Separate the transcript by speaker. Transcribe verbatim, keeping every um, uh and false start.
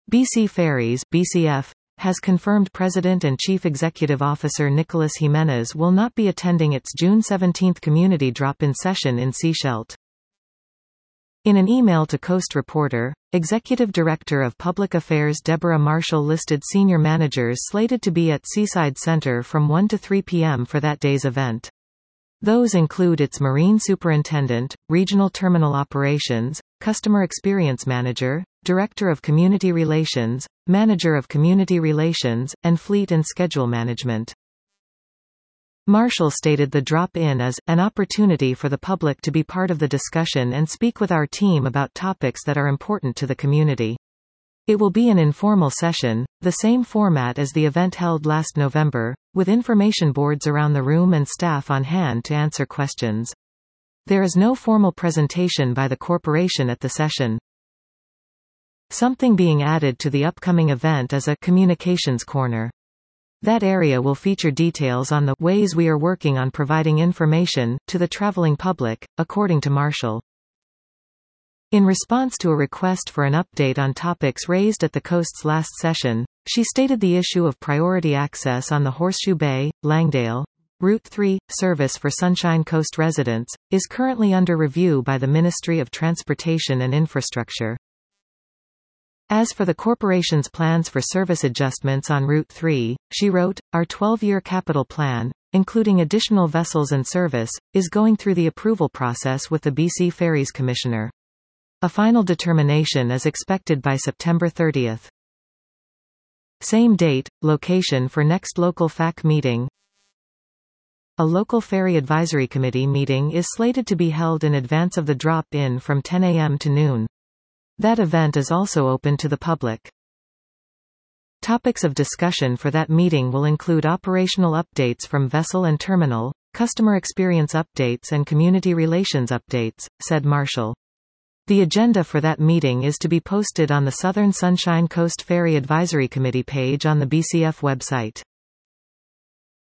Speaker 1: B C Ferries (B C F) has confirmed President and Chief Executive Officer Nicolas Jimenez will not be attending its June seventeenth community drop-in session in Sechelt. In an email to Coast Reporter, Executive Director of Public Affairs Deborah Marshall listed senior managers slated to be at Seaside Center from one to three p m for that day's event. Those include its Marine Superintendent, Regional Terminal Operations, Customer Experience Manager, Director of Community Relations, Manager of Community Relations, and Fleet and Schedule Management. Marshall stated the drop-in is an opportunity for the public to be part of the discussion and speak with our team about topics that are important to the community. It will be an informal session, the same format as the event held last November, with information boards around the room and staff on hand to answer questions. There is no formal presentation by the corporation at the session. Something being added to the upcoming event is a communications corner. That area will feature details on the ways we are working on providing information to the traveling public, according to Marshall. In response to a request for an update on topics raised at the Coast's last session, she stated the issue of priority access on the Horseshoe Bay, Langdale, Route three, service for Sunshine Coast residents, is currently under review by the Ministry of Transportation and Infrastructure. As for the corporation's plans for service adjustments on Route three, she wrote, "Our twelve-year capital plan, including additional vessels and service, is going through the approval process with the B C Ferries Commissioner. A final determination is expected by September thirtieth. Same date, location for next local F A C meeting. A local ferry advisory committee meeting is slated to be held in advance of the drop-in from ten a m to noon. That event is also open to the public." Topics of discussion for that meeting will include operational updates from vessel and terminal, customer experience updates and community relations updates, said Marshall. The agenda for that meeting is to be posted on the Southern Sunshine Coast Ferry Advisory Committee page on the B C F website.